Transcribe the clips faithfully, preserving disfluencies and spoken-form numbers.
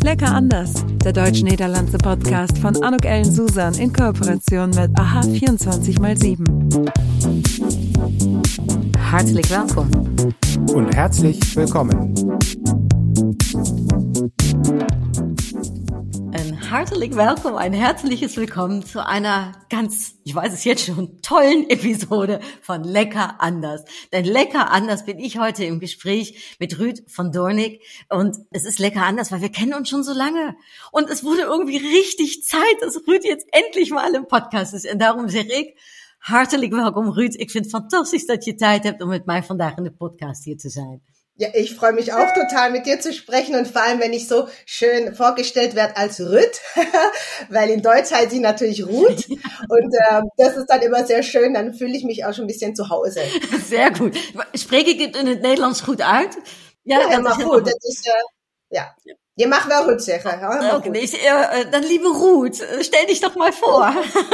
Lecker anders, der deutsch-niederlandse Podcast von Anouk Ellen Susan in Kooperation mit A H vierundzwanzig mal sieben. Hartelijk welkom. Und herzlich willkommen. Ein hartelijk welkom, ein herzliches Willkommen zu einer ganz, ich weiß es jetzt schon, tollen Episode von Lecker anders. Denn Lecker anders bin ich heute im Gespräch mit Ruud van Doornik. Und es ist lecker anders, weil wir kennen uns schon so lange. Und es wurde irgendwie richtig Zeit, dass Ruud jetzt endlich mal im Podcast ist. En daarom zeg ik, hartelijk welkom Ruud. Ik vind het fantastisch dat je tijd hebt om met mij vandaag in de podcast hier te zijn. Ja, ich freue mich auch total, mit dir zu sprechen und vor allem, wenn ich so schön vorgestellt werde als Ruud, weil in Deutsch heißt sie natürlich Ruud und äh, das ist dann immer sehr schön, dann fühle ich mich auch schon ein bisschen zu Hause. Sehr goed. Spreek ik het in het Nederlands goed uit? Ja, ja helemaal goed. goed. Dat is, uh, ja. Je mag wel Ruud zeggen. Ja, okay, goed. Uh, dann liebe Ruud, stell dich doch mal vor.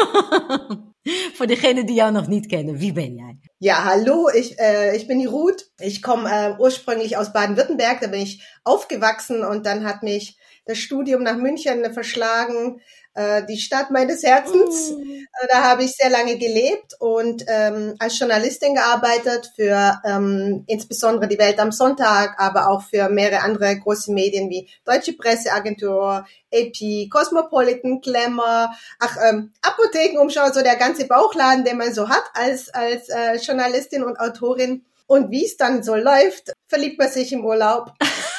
Voor degenen die jou nog niet kennen, wie ben jij? Ja, hallo, ich, äh, ich bin die Ruud. Ich komme äh, ursprünglich aus Baden-Württemberg, da bin ich aufgewachsen und dann hat mich das Studium nach München verschlagen, äh, die Stadt meines Herzens. Mm. Da habe ich sehr lange gelebt und ähm, als Journalistin gearbeitet für ähm, insbesondere die Welt am Sonntag, aber auch für mehrere andere große Medien wie Deutsche Presseagentur, A P, Cosmopolitan, Glamour, ach, ähm, Apothekenumschau, so der ganze Bauchladen, den man so hat als als äh, Journalistin und Autorin. Und wie es dann so läuft, verliebt man sich im Urlaub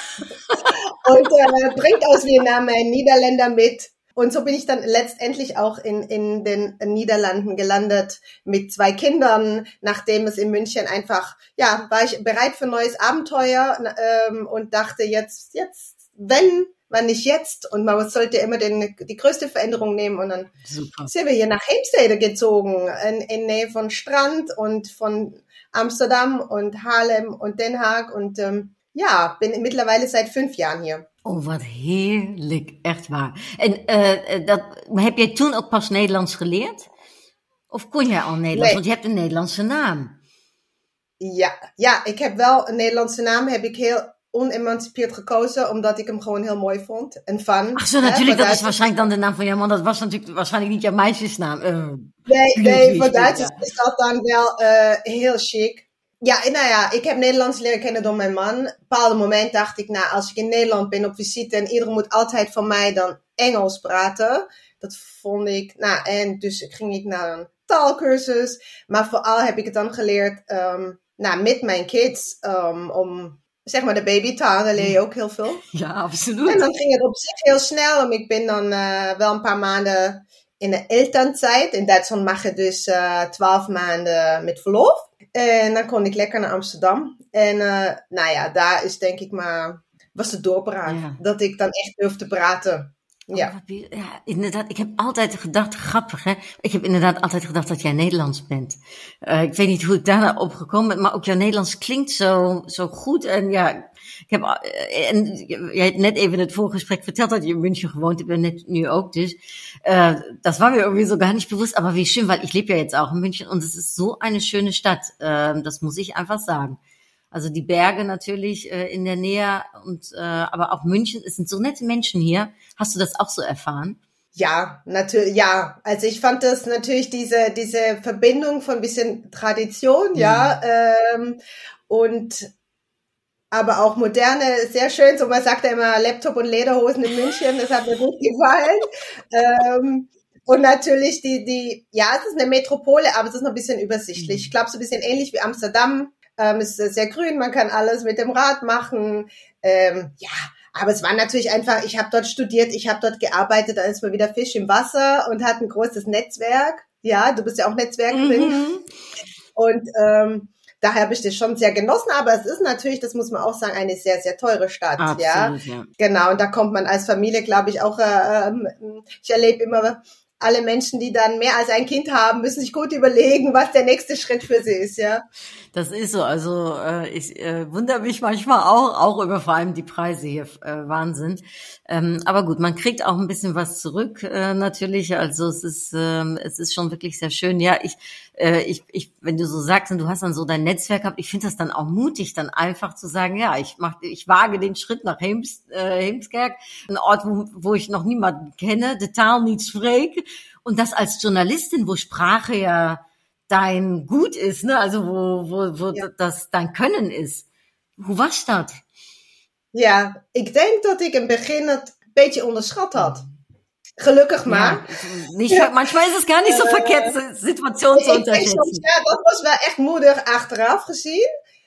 und äh, bringt aus Vietnam einen Niederländer mit. Und so bin ich dann letztendlich auch in in den Niederlanden gelandet mit zwei Kindern, nachdem es in München einfach, ja, war ich bereit für ein neues Abenteuer ähm, und dachte jetzt, jetzt, wenn, wann nicht jetzt? Und man sollte immer den, die größte Veränderung nehmen und dann Super. Sind wir hier nach Heemstede gezogen, in, in Nähe von Strand und von Amsterdam und Haarlem und Den Haag und ähm, ja, bin mittlerweile seit fünf Jahren hier. Oh, wat heerlijk, echt waar. En uh, dat, heb jij toen ook pas Nederlands geleerd? Of kon jij al Nederlands? Nee. Want je hebt een Nederlandse naam. Ja, ja, ik heb wel een Nederlandse naam, heb ik heel onemancipeerd gekozen, omdat ik hem gewoon heel mooi vond. En van. Ach zo, natuurlijk, hè, dat is waarschijnlijk dan de naam van jouw man. Dat was natuurlijk waarschijnlijk niet jouw meisjesnaam. Uh, nee, nee, voor Duitsers ja. Is dat dan wel uh, heel chic. Ja, nou ja, ik heb Nederlands leren kennen door mijn man. Op een bepaald moment dacht ik, nou, als ik in Nederland ben op visite en iedereen moet altijd van mij dan Engels praten. Dat vond ik, nou, en dus ging ik naar een taalkursus. Maar vooral heb ik het dan geleerd, um, nou, met mijn kids, um, om, zeg maar, de babytaal, daar leer je ook heel veel. Ja, absoluut. En dan ging het op zich heel snel. Ik ben dan uh, wel een paar maanden in de Elternzeit. In Duitsland mag je dus uh, twaalf maanden met verlof. En dan kon ik lekker naar Amsterdam. En uh, nou ja, daar is denk ik maar, was de doorbraak. Ja. Dat ik dan echt durfde praten. Ja. Oh, ja, inderdaad. Ik heb altijd gedacht, grappig hè. Ik heb inderdaad altijd gedacht dat jij Nederlands bent. Uh, ik weet niet hoe ik daarna opgekomen ben, maar ook jouw Nederlands klinkt zo, zo goed. En ja, ik heb, uh, en jij hebt net even in het voorgesprek verteld dat je in München gewohnt hebt, en net nu ook dus. Uh, das war mir irgendwie so gar nicht bewusst, aber wie schön, weil ich lebe ja jetzt auch in München und es ist so eine schöne Stadt. Uh, das muss ich einfach sagen. Also die Berge natürlich äh, in der Nähe und äh, aber auch München, es sind so nette Menschen hier. Hast du das auch so erfahren? Ja, natürlich, ja. Also ich fand das natürlich diese diese Verbindung von ein bisschen Tradition, mhm. ja, ähm, und aber auch moderne, sehr schön. So man sagt ja immer Laptop und Lederhosen in München, das hat mir gut gefallen. ähm, Und natürlich die, die, ja, es ist eine Metropole, aber es ist noch ein bisschen übersichtlich. Ich glaube, so ein bisschen ähnlich wie Amsterdam. Ähm, es ist sehr grün, man kann alles mit dem Rad machen. Ähm, ja, aber es war natürlich einfach, ich habe dort studiert, ich habe dort gearbeitet, da ist mal wieder Fisch im Wasser und hat ein großes Netzwerk. Ja, du bist ja auch Netzwerkerin. Mhm. Und ähm, daher habe ich das schon sehr genossen, aber es ist natürlich, das muss man auch sagen, eine sehr, sehr teure Stadt. Absolut, ja? Ja. Genau, und da kommt man als Familie, glaube ich, auch, äh, ich erlebe immer alle Menschen, die dann mehr als ein Kind haben, müssen sich gut überlegen, was der nächste Schritt für sie ist, ja. Das ist so. Also äh, ich äh, wundere mich manchmal auch, auch über vor allem die Preise hier. Äh, Wahnsinn. Ähm, aber gut, man kriegt auch ein bisschen was zurück äh, natürlich. Also es ist äh, es ist schon wirklich sehr schön. Ja, ich äh, ich ich wenn du so sagst und du hast dann so dein Netzwerk gehabt, ich finde das dann auch mutig, dann einfach zu sagen, ja, ich mach, ich wage den Schritt nach Heems, äh, Heemskerk, ein Ort, wo, wo ich noch niemanden kenne, de Taal niet spreek, und das als Journalistin, wo Sprache ja dein Gut ist, ne? Also wo wo wo Ja. das dein Können ist. Hoe was dat? Ja, ik denk dat ik in het begin het een beetje onderschat had. Gelukkig maar. Ja, nicht, ja. Manchmal ist es gar nicht so verkehrt, die Situation zu unterschätzen. Ja, dat was wel echt moedig achteraf gezien.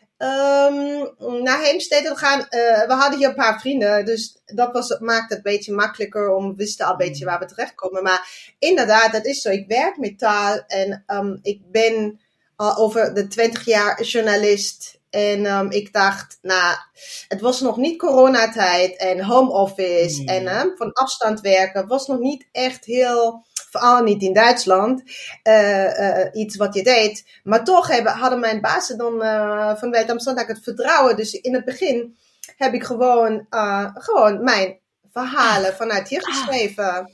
Um, naar Heemstede te gaan. Uh, we hadden hier een paar vrienden, dus dat was, maakte het een beetje makkelijker om, we wisten al een beetje waar we terechtkomen. Maar inderdaad, dat is zo. Ik werk met taal en um, ik ben al over de twintig jaar journalist. En um, ik dacht, nou, het was nog niet coronatijd en home office nee. en um, van afstand werken was nog niet echt heel, vooral niet in Duitsland, uh, uh, iets wat je deed. Maar toch hebben, hadden mijn bazen dan uh, van Welt am Sonntag het vertrouwen. Dus in het begin heb ik gewoon, uh, gewoon mijn verhalen vanuit hier geschreven.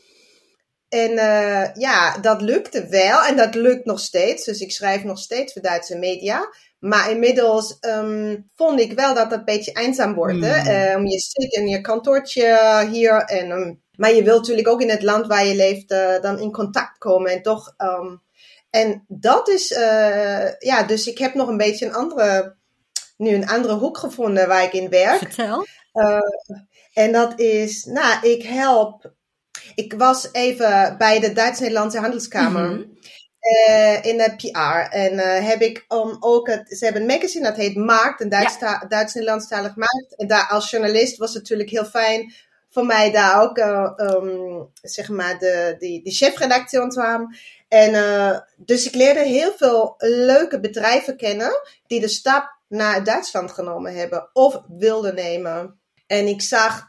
En uh, ja, dat lukte wel en dat lukt nog steeds. Dus ik schrijf nog steeds voor Duitse media. Maar inmiddels um, vond ik wel dat het een beetje eenzaam wordt. Mm. Um, je zit in je kantoortje hier. En, um, maar je wilt natuurlijk ook in het land waar je leeft uh, dan in contact komen. En toch. Um, en dat is. Uh, ja, dus ik heb nog een beetje een andere. Nu een andere hoek gevonden waar ik in werk. Vertel. Uh, en dat is. Nou, ik help. Ik was even bij de Duits-Nederlandse Handelskamer. Mm-hmm. Uh, in de P R. En uh, heb ik um, ook het, ze hebben een magazine dat heet Markt, een Duits, ja. Duits-Nederlandstalig Markt. En daar als journalist was het natuurlijk heel fijn voor mij daar ook uh, um, zeg maar de, die, die chefredactie te hebben. En uh, dus ik leerde heel veel leuke bedrijven kennen die de stap naar Duitsland genomen hebben of wilden nemen. En ik zag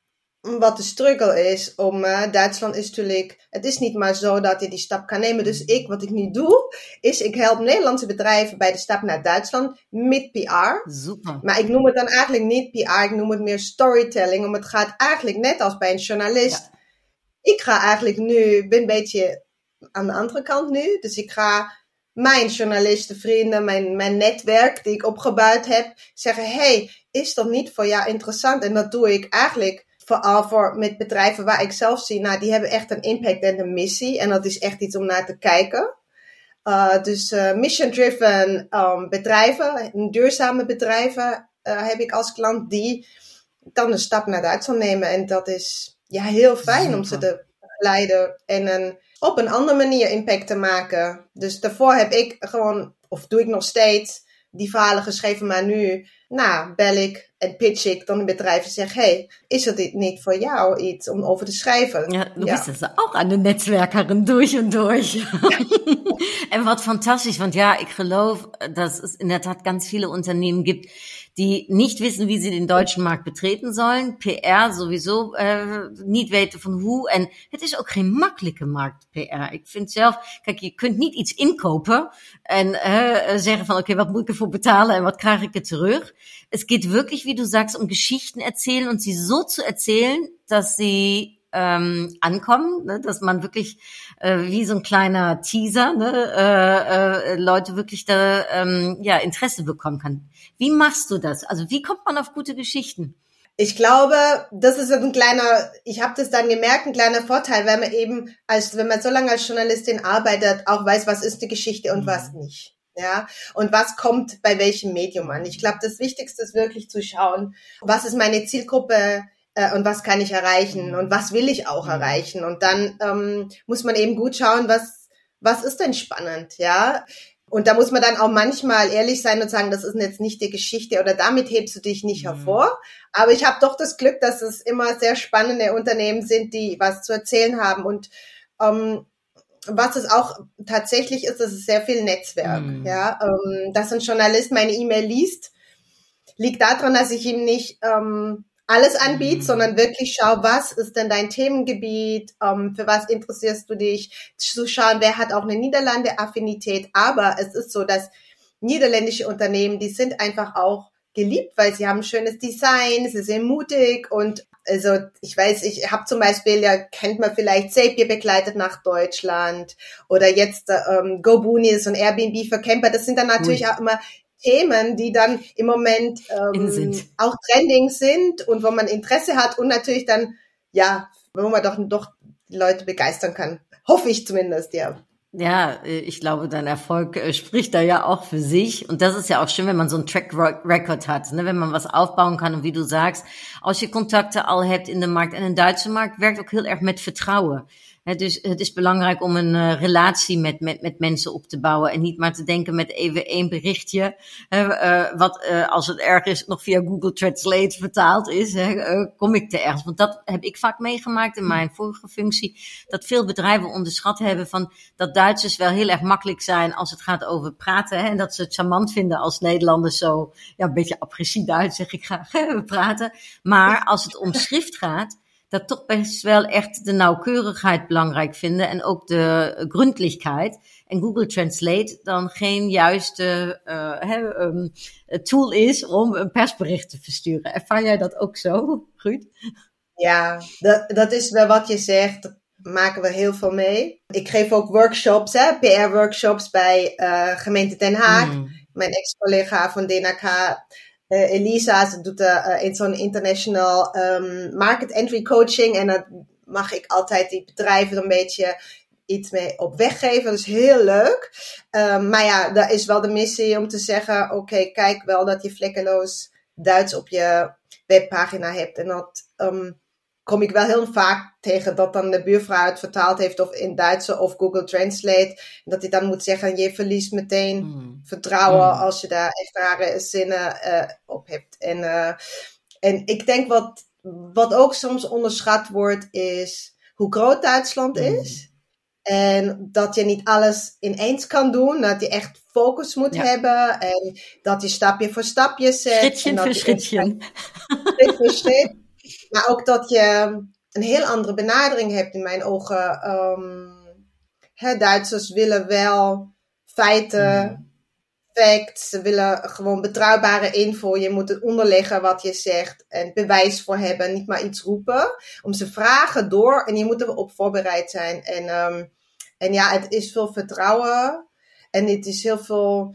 wat de struggle is om uh, Duitsland is natuurlijk, het is niet maar zo dat je die stap kan nemen. Dus ik, wat ik nu doe, is ik help Nederlandse bedrijven bij de stap naar Duitsland met P R. Super. Maar ik noem het dan eigenlijk niet P R, ik noem het meer storytelling, omdat het gaat eigenlijk net als bij een journalist. Ja. Ik ga eigenlijk nu, ben een beetje aan de andere kant nu, dus ik ga mijn journalistenvrienden, mijn, mijn netwerk die ik opgebouwd heb, zeggen, hey, is dat niet voor jou interessant? En dat doe ik eigenlijk vooral voor met bedrijven waar ik zelf zie, nou, die hebben echt een impact en een missie. En dat is echt iets om naar te kijken. Uh, dus uh, mission-driven um, bedrijven, duurzame bedrijven uh, heb ik als klant die dan een stap naar Duitsland nemen. En dat is ja heel fijn Super. Om ze te begeleiden en een, op een andere manier impact te maken. Dus daarvoor heb ik gewoon, of doe ik nog steeds, die verhalen geschreven, maar nu, nou, bel ik en pitch ik dan een bedrijf en zeg, hey, is het niet voor jou iets om over te schrijven? Ja, du ja. bist also auch eine Netzwerkerin durch und durch. Ja. En wat fantastisch, want ja, ik geloof, dass es in der Tat ganz viele Unternehmen gibt, die nicht wissen, wie sie den deutschen Markt betreten sollen. P R sowieso uh, niet weten van hoe. En het is ook geen makkelijke markt, P R. Ik vind zelf, kijk, je kunt niet iets inkopen en uh, zeggen van, oké, okay, wat moet ik ervoor betalen en wat krijg ik er terug? Es geht wirklich, wie du sagst, um Geschichten erzählen und sie so zu erzählen, dass sie ähm, ankommen, ne? Dass man wirklich äh, wie so ein kleiner Teaser, ne? äh, äh, Leute wirklich da ähm, ja Interesse bekommen kann. Wie machst du das? Also wie kommt man auf gute Geschichten? Ich glaube, das ist ein kleiner, ich habe das dann gemerkt, ein kleiner Vorteil, weil man eben, als wenn man so lange als Journalistin arbeitet, auch weiß, was ist eine Geschichte und mhm. was nicht. Ja, und was kommt bei welchem Medium an? Ich glaube, das Wichtigste ist wirklich zu schauen, was ist meine Zielgruppe äh, und was kann ich erreichen und was will ich auch erreichen. Und dann ähm, muss man eben gut schauen, was was ist denn spannend, ja? Und da muss man dann auch manchmal ehrlich sein und sagen, das ist jetzt nicht die Geschichte oder damit hebst du dich nicht mhm. hervor. Aber ich habe doch das Glück, dass es immer sehr spannende Unternehmen sind, die was zu erzählen haben. Und ähm, was es auch tatsächlich ist, das ist sehr viel Netzwerk. Mm. Ja, ähm, dass ein Journalist meine E-Mail liest, liegt daran, dass ich ihm nicht ähm, alles anbietet, sondern wirklich schau, was ist denn dein Themengebiet, ähm, für was interessierst du dich, zu schauen, wer hat auch eine Niederlande-Affinität. Aber es ist so, dass niederländische Unternehmen, die sind einfach auch geliebt, weil sie haben ein schönes Design, sie sind mutig und also ich weiß, ich habe zum Beispiel, ja, kennt man vielleicht Zapier begleitet nach Deutschland oder jetzt ähm, GoBoonies und Airbnb für Camper. Das sind dann natürlich cool. Auch immer Themen, die dann im Moment ähm, auch trending sind und wo man Interesse hat und natürlich dann, ja, wo man doch, doch die Leute begeistern kann. Hoffe ich zumindest, ja. Ja, ich glaube, dein Erfolg spricht da ja auch für sich. Und das ist ja auch schön, wenn man so einen Track Record hat, ne? Wenn man was aufbauen kann. Und wie du sagst, als je contacten al hebt in de markt. En een Duitse markt werkt ook heel erg met vertrouwen. He, dus het is belangrijk om een uh, relatie met, met, met mensen op te bouwen. En niet maar te denken met even één berichtje. Uh, uh, wat uh, als het erg is nog via Google Translate vertaald is. He, uh, kom ik te ergens. Want dat heb ik vaak meegemaakt in mijn vorige functie. Dat veel bedrijven onderschat hebben van dat Duitsers wel heel erg makkelijk zijn als het gaat over praten. He, en dat ze het charmant vinden als Nederlanders zo ja, een beetje agressief Duits zeg ik graag he, praten. Maar als het om schrift gaat. Dat toch best wel echt de nauwkeurigheid belangrijk vinden en ook de gründlichkeit. En Google Translate dan geen juiste uh, he, um, tool is om een persbericht te versturen. Ervaar jij dat ook zo, Ruud? Ja, dat, dat is wel wat je zegt. Daar maken we heel veel mee. Ik geef ook workshops, hè, P R-workshops bij uh, gemeente Den Haag. Mm. Mijn ex-collega van D N A K... Uh, Elisa, ze doet uh, in zo'n international um, market entry coaching en dan mag ik altijd die bedrijven een beetje iets mee op weg geven. Dat is heel leuk. Um, maar ja, dat is wel de missie om te zeggen, oké, okay, kijk wel dat je vlekkeloos Duits op je webpagina hebt. En dat um, kom ik wel heel vaak tegen dat dan de buurvrouw het vertaald heeft of in Duits of Google Translate. En dat hij dan moet zeggen, je verliest meteen mm. vertrouwen mm. als je daar echt rare zinnen uh, op hebt. En, uh, en ik denk wat, wat ook soms onderschat wordt is hoe groot Duitsland mm. is. En dat je niet alles ineens kan doen. Dat je echt focus moet ja. hebben. En dat je stapje voor stapje zet. Schritje voor schritje. Schritt voor schritt. Maar ook dat je een heel andere benadering hebt in mijn ogen. Um, hè, Duitsers willen wel feiten, mm. facts. Ze willen gewoon betrouwbare info. Je moet het onderleggen wat je zegt. En bewijs voor hebben. Niet maar iets roepen. Om ze vragen door. En je moet erop voorbereid zijn. En, um, en ja, het is veel vertrouwen. En het is heel veel...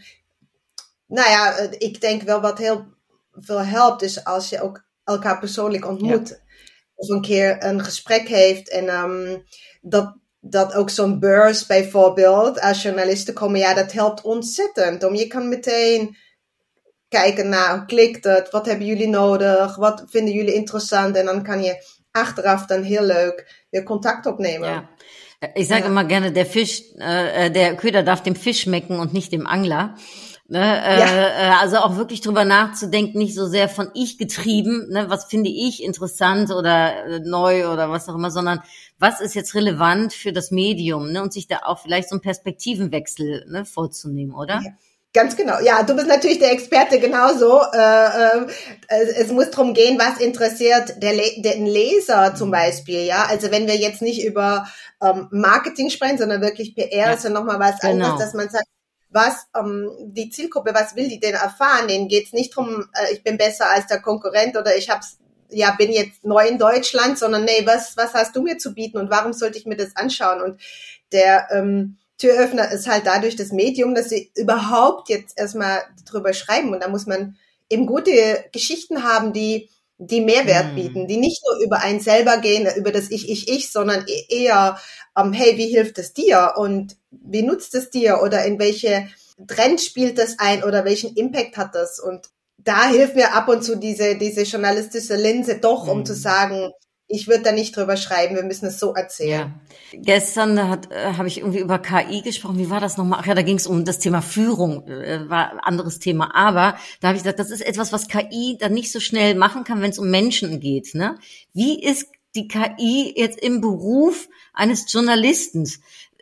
Nou ja, ik denk wel wat heel veel helpt. Dus als je ook elkaar persoonlijk ontmoet. Ja. Of een keer een gesprek heeft. En um, dat, dat ook zo'n beurs bijvoorbeeld. Als journalisten komen. Ja, dat helpt ontzettend. Om je kan meteen kijken naar. Hoe klikt het? Wat hebben jullie nodig? Wat vinden jullie interessant? En dan kan je achteraf dan heel leuk weer contact opnemen. Ja. Ich sage ja. immer gerne, der Fisch, äh, der Köder darf dem Fisch schmecken und nicht dem Angler. Ne, äh, ja. Also auch wirklich drüber nachzudenken, nicht so sehr von ich getrieben, ne, was finde ich interessant oder äh, neu oder was auch immer, sondern was ist jetzt relevant für das Medium, ne, und sich da auch vielleicht so einen Perspektivenwechsel, ne, vorzunehmen, oder? Ja. Ganz genau. Ja, du bist natürlich der Experte genauso. Äh, äh, es muss darum gehen, was interessiert der Le- den Leser zum Beispiel. Ja, also wenn wir jetzt nicht über ähm, Marketing sprechen, sondern wirklich P R, ja. ist ja nochmal was genau. anderes, dass man sagt, was ähm, die Zielgruppe, was will die denn erfahren? Denen geht's nicht drum, äh, ich bin besser als der Konkurrent oder ich hab's, ja, bin jetzt neu in Deutschland, sondern nee, was was hast du mir zu bieten und warum sollte ich mir das anschauen? Und der ähm, Türöffner ist halt dadurch das Medium, dass sie überhaupt jetzt erstmal drüber schreiben. Und da muss man eben gute Geschichten haben, die die Mehrwert mm. bieten, die nicht nur über einen selber gehen, über das Ich, Ich, Ich, sondern eher, um, hey, wie hilft es dir und wie nutzt es dir oder in welche Trend spielt das ein oder welchen Impact hat das? Und da hilft mir ab und zu diese diese journalistische Linse doch, um mm. zu sagen, ich würde da nicht drüber schreiben, wir müssen es so erzählen. Ja. Gestern hat, äh, habe ich irgendwie über K I gesprochen. Wie war das nochmal? Ach ja, da ging es um das Thema Führung, äh, war ein anderes Thema. Aber da habe ich gesagt, das ist etwas, was K I dann nicht so schnell machen kann, wenn es um Menschen geht. Ne? Wie ist die K I jetzt im Beruf eines Journalisten?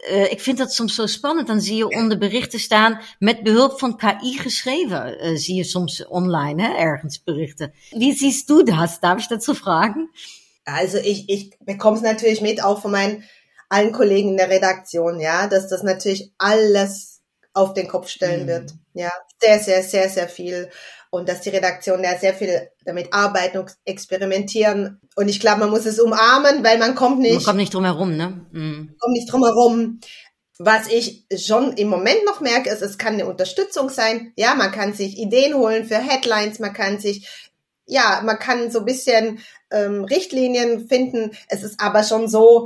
uh, ik vind dat soms zo spannend. Dan zie je onder berichten staan met behulp van K I geschreven. Uh, zie je soms online, hè, ergens berichten. Wie siehst du das? Darf ich dazu fragen? Also ich, ich bekomme es natürlich mit, auch von meinen allen Kollegen in der Redaktion, ja, dass das natürlich alles auf den Kopf stellen mhm. wird. Ja, sehr, sehr, sehr, sehr viel. Und dass die Redaktion ja sehr viel damit arbeiten und experimentieren. Und ich glaube, man muss es umarmen, weil man kommt nicht... Man kommt nicht drum herum, ne? Mhm. Kommt nicht drum herum. Was ich schon im Moment noch merke, ist, es kann eine Unterstützung sein. Ja, man kann sich Ideen holen für Headlines, man kann sich... Ja, man kann so ein bisschen ähm, Richtlinien finden. Es ist aber schon so,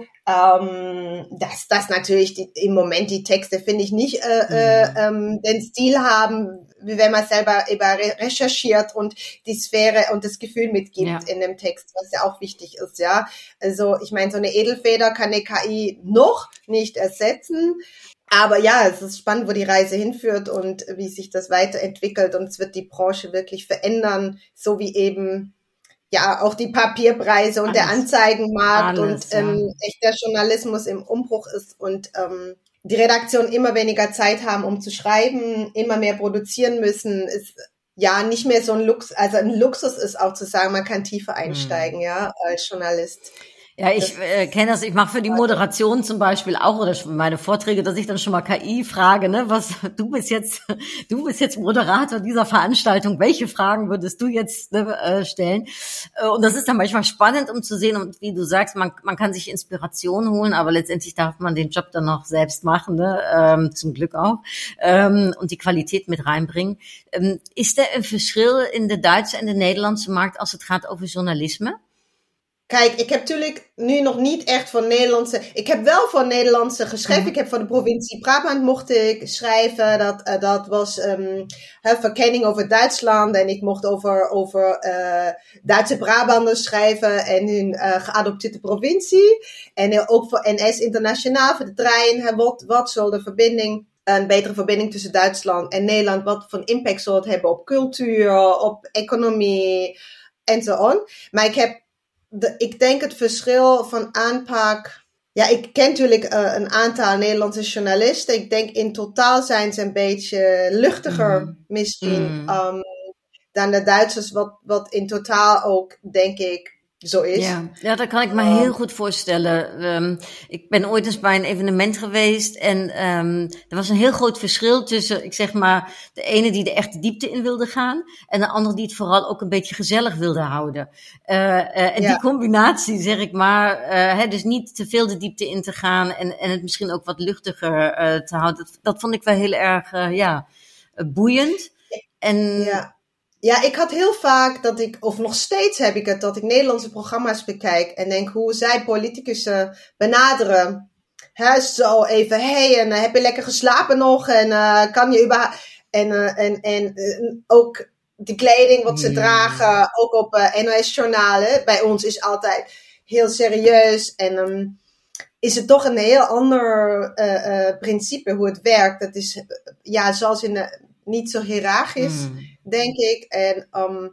ähm, dass das natürlich die, im Moment die Texte, finde ich, nicht äh, mhm. äh, ähm, den Stil haben, wie wenn man selber über recherchiert und die Sphäre und das Gefühl mitgibt ja. in dem Text, was ja auch wichtig ist, ja. Also ich meine, so eine Edelfeder kann eine K I noch nicht ersetzen. Aber ja, es ist spannend, wo die Reise hinführt und wie sich das weiterentwickelt. Und es wird die Branche wirklich verändern, so wie eben ja auch die Papierpreise und alles. Der Anzeigenmarkt alles, und ähm, ja. echter Journalismus im Umbruch ist und ähm, die Redaktionen immer weniger Zeit haben, um zu schreiben, immer mehr produzieren müssen. Ist ja nicht mehr so ein Luxus, also ein Luxus ist auch zu sagen, man kann tiefer einsteigen, hm. ja, als Journalist. Ja, ich äh, kenne das. Ich mache für die Moderation zum Beispiel auch oder meine Vorträge, dass ich dann schon mal K I frage, ne, was du bist jetzt, du bist jetzt Moderator dieser Veranstaltung. Welche Fragen würdest du jetzt ne, äh, stellen? Äh, und das ist dann manchmal spannend, um zu sehen, und wie du sagst, man man kann sich Inspiration holen, aber letztendlich darf man den Job dann noch selbst machen, ne, ähm, zum Glück ook, ähm, und die Kwaliteit met reinbrengen. Ähm, is er een verschil in de Duitse en de Nederlandse markt als het gaat over journalisme? Kijk, ik heb natuurlijk nu nog niet echt voor Nederlandse... Ik heb wel voor Nederlandse geschreven. Mm. Ik heb voor de provincie Brabant mocht ik schrijven. Dat, uh, dat was um, verkenning over Duitsland. En ik mocht over, over uh, Duitse Brabanders schrijven. En hun uh, geadopteerde provincie. En uh, ook voor N S Internationaal, voor de trein. Wat, wat zal de verbinding... Een betere verbinding tussen Duitsland en Nederland. Wat voor impact zal het hebben op cultuur, op economie en zo on. Maar ik heb... De, ik denk het verschil van aanpak... Ja, ik ken natuurlijk uh, een aantal Nederlandse journalisten. Ik denk in totaal zijn ze een beetje luchtiger mm. misschien mm. Um, dan de Duitsers. Wat, wat in totaal ook, denk ik, zo is. Ja, ja, dat kan ik me uh, heel goed voorstellen. Um, ik ben ooit eens bij een evenement geweest en um, er was een heel groot verschil tussen, ik zeg maar, de ene die de echte diepte in wilde gaan en de andere die het vooral ook een beetje gezellig wilde houden. Uh, uh, en ja. die combinatie, zeg ik maar, uh, hè, dus niet te veel de diepte in te gaan en, en het misschien ook wat luchtiger uh, te houden. Dat, dat vond ik wel heel erg, uh, ja, uh, boeiend. En ja. Ja, ik had heel vaak dat ik, of nog steeds heb ik het, dat ik Nederlandse programma's bekijk en denk hoe zij politicussen benaderen. Hè, zo even, hé, hey, en uh, heb je lekker geslapen nog? En uh, kan je überhaupt... En, uh, en, en uh, ook de kleding wat ze mm. dragen, ook op uh, N O S-journalen. Bij ons is altijd heel serieus en um, is het toch een heel ander uh, uh, principe hoe het werkt. Dat is, uh, ja, zoals in de... niet zo hiërarchisch, mm. denk ik. En um,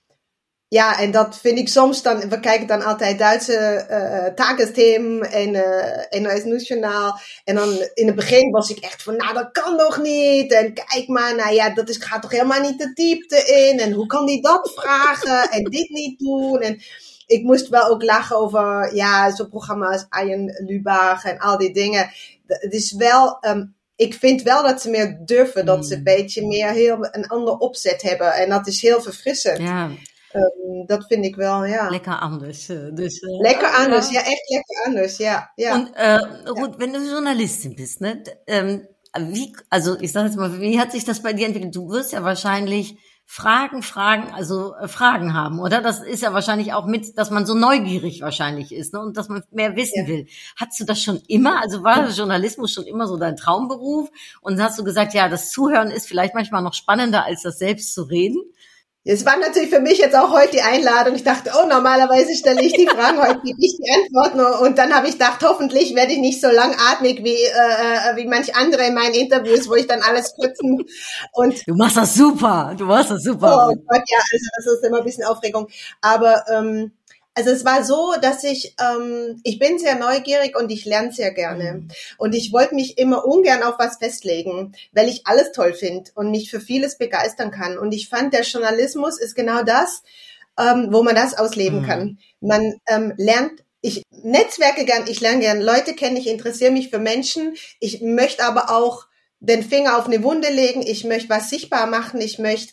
ja, en dat vind ik soms dan... We kijken dan altijd Duitse uh, Tagesthemen en uh, N O S Nieuwsjournaal. En dan in het begin was ik echt van, nou, dat kan nog niet. En kijk maar, nou ja, dat is, gaat toch helemaal niet de diepte in. En hoe kan die dat vragen en dit niet doen? En ik moest wel ook lachen over, ja, zo'n programma's Arjen Lubach en al die dingen. Het is wel... Um, Ik vind wel dat ze meer durven, dat ze een beetje meer heel een ander opzet hebben. En dat is heel verfrissend. Ja. Um, dat vind ik wel, ja. Lekker anders. Dus, uh, lekker anders, ja, echt lekker anders, ja. ja. Und äh, Ruth, ja. wenn du Journalistin bist, ne, ähm, wie, also ich sag jetzt mal, wie hat sich das bei dir entwickelt? Du wirst ja wahrscheinlich Fragen, Fragen, also äh, Fragen haben, oder? Das ist ja wahrscheinlich auch mit, dass man so neugierig wahrscheinlich ist, ne? Und dass man mehr wissen ja. will. Hattest du das schon immer? Also war Journalismus schon immer so dein Traumberuf? Und hast du gesagt, ja, das Zuhören ist vielleicht manchmal noch spannender, als das selbst zu reden? Es war natürlich für mich jetzt auch heute die Einladung. Ich dachte, oh, normalerweise stelle ich die Fragen, heute gebe ich die Antworten. Und dann habe ich gedacht, hoffentlich werde ich nicht so langatmig wie äh, wie manch andere in meinen Interviews, wo ich dann alles kürzen und... Du machst das super, du machst das super. Oh Gott, ja, also das ist immer ein bisschen Aufregung. Aber ähm, Also es war so, dass ich, ähm, ich bin sehr neugierig und ich lerne sehr gerne. Mhm. Und ich wollte mich immer ungern auf was festlegen, weil ich alles toll finde und mich für vieles begeistern kann. Und ich fand, der Journalismus ist genau das, ähm, wo man das ausleben mhm. kann. Man ähm, lernt, ich netzwerke gern, ich lerne gern Leute kennen, ich interessiere mich für Menschen. Ich möchte aber auch den Finger auf eine Wunde legen, ich möchte was sichtbar machen, ich möchte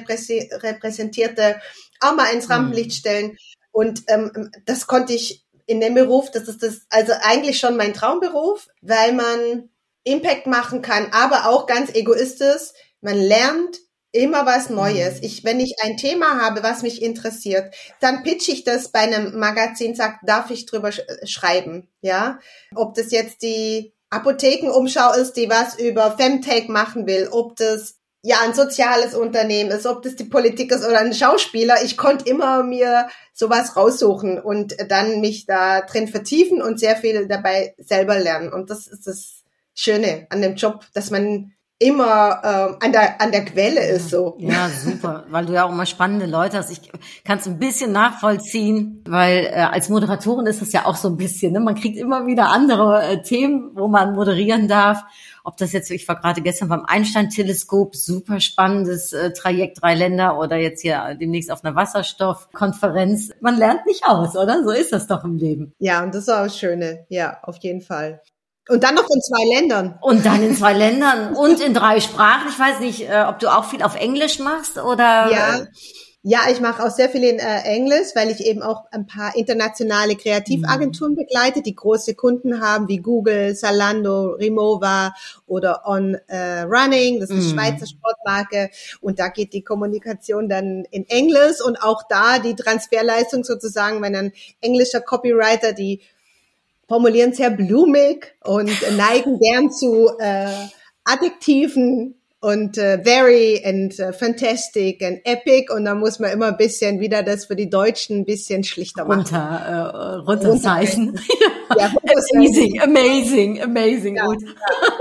Unterrepräsentierte auch mal ins Rampenlicht stellen. Und ähm, das konnte ich in dem Beruf, das ist das, also eigentlich schon mein Traumberuf, weil man Impact machen kann, aber auch ganz egoistisch, man lernt immer was Neues. Ich, wenn ich ein Thema habe, was mich interessiert, dann pitch ich das bei einem Magazin, sag, darf ich drüber sch- schreiben, ja? Ob das jetzt die Apothekenumschau ist, die was über Femtech machen will, ob das ja ein soziales Unternehmen ist, ob das die Politik ist oder ein Schauspieler. Ich konnte immer mir sowas raussuchen und dann mich da drin vertiefen und sehr viel dabei selber lernen. Und das ist das Schöne an dem Job, dass man immer ähm, an der an der Quelle ist so. Ja, super, weil du ja auch immer spannende Leute hast. Ich kann es ein bisschen nachvollziehen, weil äh, als Moderatorin ist das ja auch so ein bisschen, ne? Man kriegt immer wieder andere äh, Themen, wo man moderieren darf. Ob das jetzt, ich war gerade gestern beim Einstein-Teleskop, super spannendes äh, Trajekt, drei Länder, oder jetzt hier demnächst auf einer Wasserstoffkonferenz. Man lernt nicht aus, oder? So ist das doch im Leben. Ja, und das ist auch das Schöne. Ja, auf jeden Fall. Und dann noch in zwei Ländern. Und dann in zwei Ländern und in drei Sprachen. Ich weiß nicht, äh, ob du auch viel auf Englisch machst oder... Ja, ja, ich mache auch sehr viel in äh, Englisch, weil ich eben auch ein paar internationale Kreativagenturen mhm. begleite, die große Kunden haben, wie Google, Zalando, Rimowa oder On äh, Running, das ist eine mhm. Schweizer Sportmarke. Und da geht die Kommunikation dann in Englisch und auch da die Transferleistung sozusagen, wenn ein englischer Copywriter die formulieren sehr blumig und neigen gern zu äh, Adjektiven und äh, very and uh, fantastic and epic, und da muss man immer ein bisschen wieder das für die Deutschen ein bisschen schlichter machen. Runter, äh, runterzeichnen. Ja, amazing, amazing, amazing, ja, Ruth.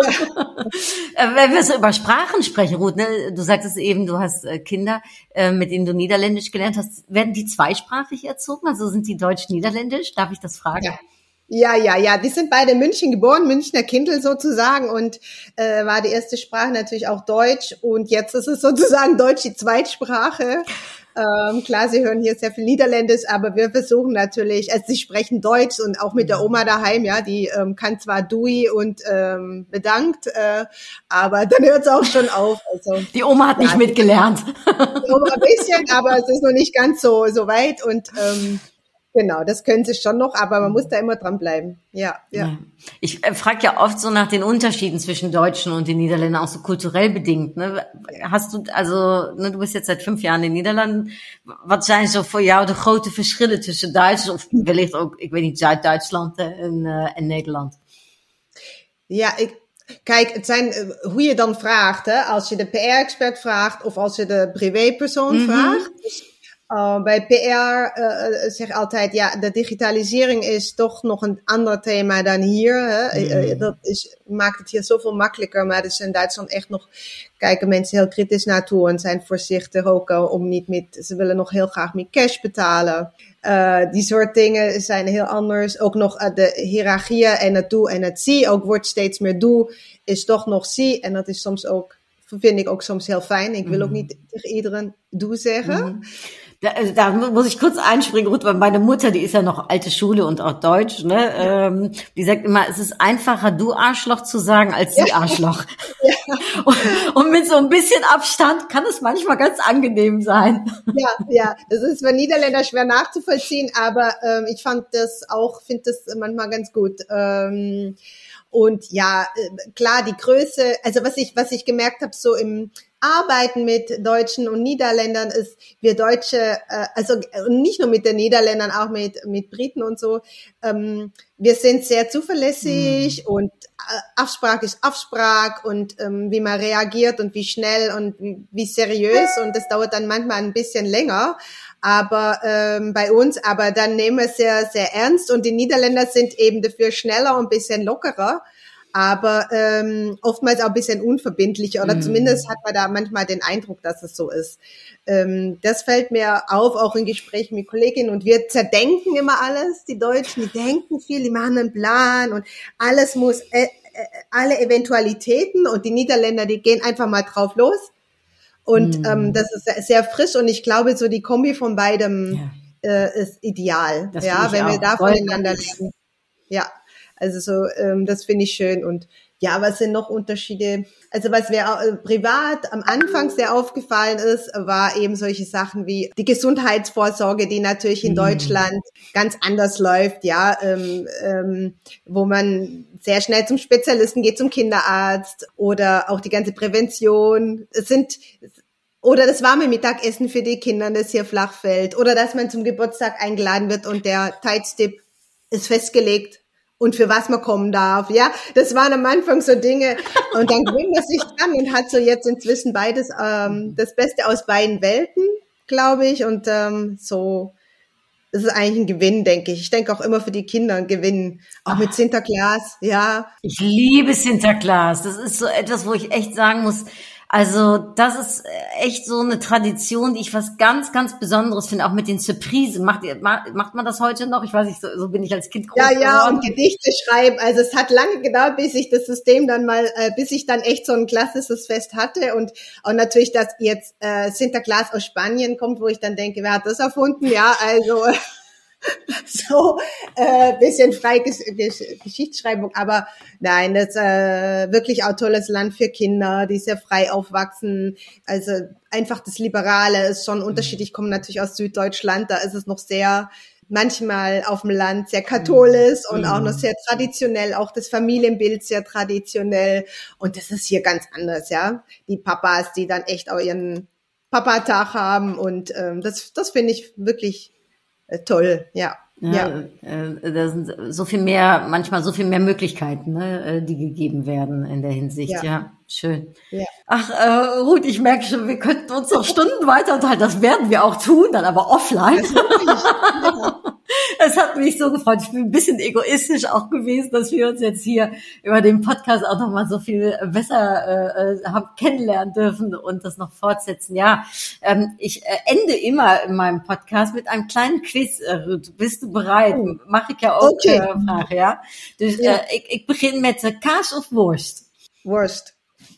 Ja, ja. Wenn wir so über Sprachen sprechen, Ruth, ne? Du sagtest eben, du hast äh, Kinder, äh, mit denen du Niederländisch gelernt hast. Werden die zweisprachig erzogen? Also sind die Deutsch-Niederländisch? Darf ich das fragen? Ja. Ja, ja, ja, die sind beide in München geboren, Münchner Kindl sozusagen, und äh, war die erste Sprache natürlich auch Deutsch, und jetzt ist es sozusagen Deutsch die Zweitsprache. Ähm, klar, sie hören hier sehr viel Niederländisch, aber wir versuchen natürlich, also sie sprechen Deutsch, und auch mit der Oma daheim, ja, die ähm, kann zwar Dui und ähm, bedankt, äh, aber dann hört es auch schon auf. Also die Oma hat ja, nicht mitgelernt. Die Oma ein bisschen, aber es ist noch nicht ganz so so weit, und ähm, genau, das können sie schon noch, aber man muss da immer dranbleiben. Ja, ja. Ich äh, frage ja oft so nach den Unterschieden zwischen Deutschen und den Niederländern, auch so kulturell bedingt. Ne? Hast du, also, ne, du bist jetzt seit fünf Jahren in den Niederlanden. Wat zijn zo voor jou de grote verschillen tussen Duits of wellicht ook, ik weet niet, Zuid-Duitsland en, uh, en Nederland? Ja, ik, kijk, het zijn hoe je dan vraagt, hè? Als je de P R-expert vraagt of als je de privépersoon mm-hmm. vraagt. Dus, Uh, bij P R uh, zeg altijd, ja, de digitalisering is toch nog een ander thema dan hier. Hè? Mm. Uh, dat is, maakt het hier zoveel makkelijker, maar dus in Duitsland echt nog kijken mensen heel kritisch naartoe en zijn voorzichtig ook uh, om niet met, ze willen nog heel graag met cash betalen. Uh, die soort dingen zijn heel anders. Ook nog uh, de hiërarchieën en het doe en het zie. Ook wordt steeds meer doe, is toch nog zie. En dat is soms ook, vind ik ook soms heel fijn. Ik wil mm. ook niet tegen iedereen doe zeggen. Mm. Da, da muss ich kurz einspringen, Ruth, weil meine Mutter, die ist ja noch alte Schule und auch Deutsch, ne? Ja. Ähm, die sagt immer, es ist einfacher, du Arschloch zu sagen, als sie ja. Arschloch. Ja. Und, und mit so ein bisschen Abstand kann es manchmal ganz angenehm sein. Ja, ja, das ist für Niederländer schwer nachzuvollziehen, aber ähm, ich fand das auch, finde das manchmal ganz gut. Ähm, und ja, klar, die Größe, also was ich, was ich gemerkt habe, so im Arbeiten mit Deutschen und Niederländern ist, wir Deutsche, äh, also nicht nur mit den Niederländern, auch mit mit Briten und so, ähm, wir sind sehr zuverlässig mm. und äh, Absprache ist Absprache und ähm, wie man reagiert und wie schnell und wie, wie seriös, und das dauert dann manchmal ein bisschen länger, aber ähm, bei uns, aber dann nehmen wir es sehr, sehr ernst, und die Niederländer sind eben dafür schneller und ein bisschen lockerer. aber ähm, oftmals auch ein bisschen unverbindlich oder mm. zumindest hat man da manchmal den Eindruck, dass es so ist. Ähm, das fällt mir auf, auch in Gesprächen mit Kolleginnen, und wir zerdenken immer alles, die Deutschen, die denken viel, die machen einen Plan und alles muss, äh, äh, alle Eventualitäten, und die Niederländer, die gehen einfach mal drauf los und mm. ähm, das ist sehr, sehr frisch, und ich glaube, so die Kombi von beidem ja. äh, ist ideal, das ja, wenn auch. wir da voneinander lernen. Ja, also so, ähm, das finde ich schön. Und ja, was sind noch Unterschiede? Also was mir äh, privat am Anfang sehr aufgefallen ist, war eben solche Sachen wie die Gesundheitsvorsorge, die natürlich in mhm. Deutschland ganz anders läuft, ja, ähm, ähm, wo man sehr schnell zum Spezialisten geht, zum Kinderarzt, oder auch die ganze Prävention. Es sind Oder das warme Mittagessen für die Kinder, das hier flach fällt. Oder dass man zum Geburtstag eingeladen wird und der Zeitstip ist festgelegt und für was man kommen darf. Ja, das waren am Anfang so Dinge. Und dann gewöhnt man sich dran und hat so jetzt inzwischen beides, ähm, das Beste aus beiden Welten, glaube ich. Und ähm, so, das ist eigentlich ein Gewinn, denke ich. Ich denke auch immer für die Kinder ein Gewinn. Auch Ach. mit Sinterklaas, ja. Ich liebe Sinterklaas. Das ist so etwas, wo ich echt sagen muss, also das ist echt so eine Tradition, die ich was ganz, ganz Besonderes finde, auch mit den Surprisen. Macht, macht man das heute noch? Ich weiß nicht, so, so bin ich als Kind groß Ja, geworden. Ja, und Gedichte schreiben. Also es hat lange gedauert, bis ich das System dann mal, äh, bis ich dann echt so ein klassisches Fest hatte. Und auch natürlich, dass jetzt äh, Sinterklaas aus Spanien kommt, wo ich dann denke, wer hat das erfunden? Ja, also so äh, bisschen frei Gesch Gesch Geschichtsschreibung, aber nein, das ist äh, wirklich auch tolles Land für Kinder, die sehr frei aufwachsen. Also einfach das Liberale ist schon unterschiedlich. Ich komme natürlich aus Süddeutschland, da ist es noch sehr, manchmal auf dem Land sehr katholisch und auch noch sehr traditionell, auch das Familienbild sehr traditionell, und das ist hier ganz anders, ja. Die Papas, die dann echt auch ihren Papatag haben, und ähm, das, das finde ich wirklich toll, ja. Ja, ja. Äh, da sind so viel mehr, manchmal so viel mehr Möglichkeiten, ne, die gegeben werden in der Hinsicht. Ja, ja schön. Ja. Ach, äh, Ruth, ich merke schon, wir könnten uns noch Stunden weiter unterhalten. Das werden wir auch tun, dann aber offline. Es hat mich so gefreut. Ich bin ein bisschen egoistisch auch gewesen, dass wir uns jetzt hier über den Podcast auch nochmal so viel besser äh, haben kennenlernen dürfen und das noch fortsetzen. Ja, ähm, ich äh, ende immer in meinem Podcast mit einem kleinen Quiz. Äh, Ruth, bist du bereit? Oh. Mach ich ja auch okay. äh, Frage, ja? Dus ja. Äh, ik, ik begin met uh, kaas of Wurst? Wurst.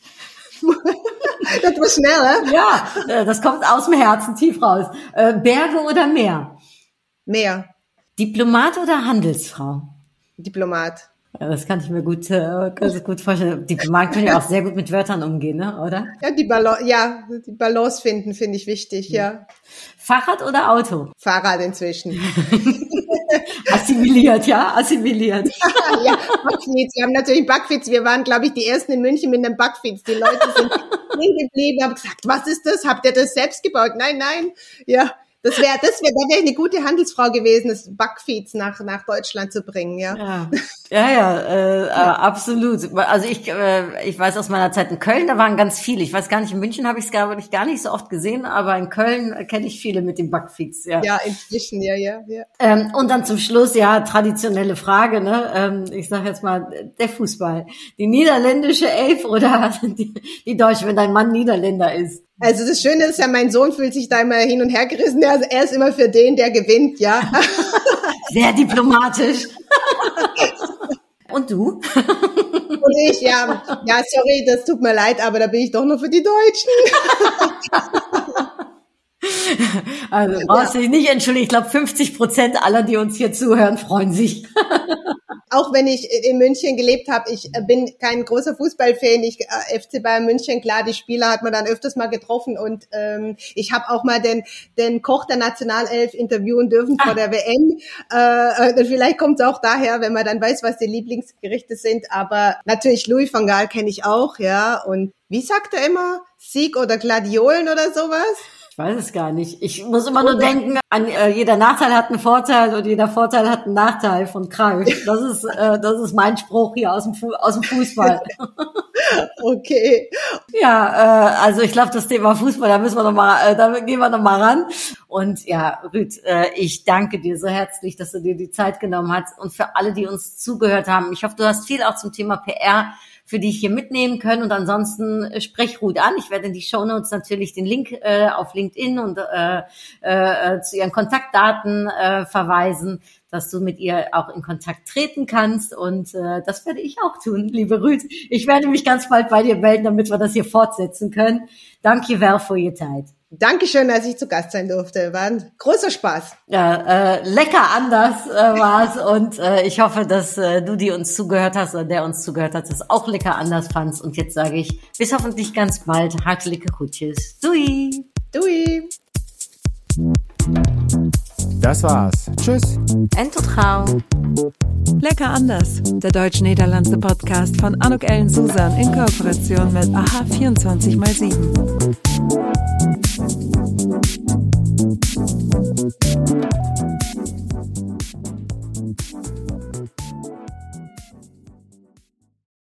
Das war schnell, hè? Ja, äh, das kommt aus dem Herzen tief raus. Äh, Berge oder Meer? Meer. Diplomat oder Handelsfrau? Diplomat. Ja, das kann ich mir gut, äh, ganz gut vorstellen. Diplomat können ja auch sehr gut mit Wörtern umgehen, ne? Oder? Ja, die Balance, ja, die Balance finden finde ich wichtig, ja. Fahrrad oder Auto? Fahrrad inzwischen. Assimiliert, ja, assimiliert. Ja, Backfeeds. Wir haben natürlich Backfeeds. Wir waren, glaube ich, die ersten in München mit einem Backfeeds. Die Leute sind stehen geblieben, haben gesagt, was ist das? Habt ihr das selbst gebaut? Nein, nein. Ja. Das wäre, das wäre, da wäre eine gute Handelsfrau gewesen, das Backfeeds nach nach Deutschland zu bringen, ja. Ja, ja, ja, äh, ja. absolut. Also ich, äh, ich weiß aus meiner Zeit in Köln, da waren ganz viele. Ich weiß gar nicht, in München habe ich es gar, gar nicht so oft gesehen, aber in Köln kenne ich viele mit dem Backfeeds. Ja, ja, inzwischen, ja, ja, ja. Ähm, und dann zum Schluss, ja, traditionelle Frage, ne? Ähm, ich sage jetzt mal der Fußball, die niederländische Elf oder die, die deutsche, wenn dein Mann Niederländer ist. Also das Schöne ist ja, mein Sohn fühlt sich da immer hin und her gerissen. Also er ist immer für den, der gewinnt, ja. Sehr diplomatisch. Und du? Und ich, ja, ja, sorry, das tut mir leid, aber da bin ich doch nur für die Deutschen. Also brauchst du dich nicht entschuldigen. Ich glaube, fünfzig Prozent aller, die uns hier zuhören, freuen sich. Auch wenn ich in München gelebt habe, ich bin kein großer Fußballfan. Ich äh, F C Bayern München, klar, die Spieler hat man dann öfters mal getroffen, und ähm, ich habe auch mal den den Koch der Nationalelf interviewen dürfen vor ah. der W M. Äh, vielleicht kommt es auch daher, wenn man dann weiß, was die Lieblingsgerichte sind. Aber natürlich Louis van Gaal kenne ich auch, ja. Und wie sagt er immer, Sieg oder Gladiolen oder sowas? Ich weiß es gar nicht. Ich muss immer nur denken, an äh, jeder Nachteil hat einen Vorteil und jeder Vorteil hat einen Nachteil von Cruyff. Das ist äh, das ist mein Spruch hier aus dem Fu aus dem Fußball. Okay. Ja, äh, also ich glaube, das Thema Fußball, da müssen wir noch mal, äh, da gehen wir noch mal ran. Und ja, Ruth, äh, ich danke dir so herzlich, dass du dir die Zeit genommen hast. Und für alle, die uns zugehört haben, ich hoffe, du hast viel auch zum Thema P R für dich hier mitnehmen können. Und ansonsten äh, sprech Ruth an. Ich werde in die Shownotes natürlich den Link äh, auf LinkedIn und äh, äh, zu ihren Kontaktdaten äh, verweisen, dass du mit ihr auch in Kontakt treten kannst. Und äh, das werde ich auch tun, liebe Ruth. Ich werde mich ganz bald bei dir melden, damit wir das hier fortsetzen können. Danke wel für Ihre Zeit. Dankeschön, dass ich zu Gast sein durfte. War ein großer Spaß. Ja, äh, lecker anders äh, war's und äh, ich hoffe, dass äh, du, die uns zugehört hast oder der uns zugehört hat, das auch lecker anders fandst. Und jetzt sage ich, bis hoffentlich ganz bald. Hartliche Groetjes. Doei. Doei. Das war's. Tschüss. En tot gauw. Lecker anders, der deutsch-niederlandse Podcast von Anouk Ellen Susan in Kooperation mit A H vierundzwanzig mal sieben.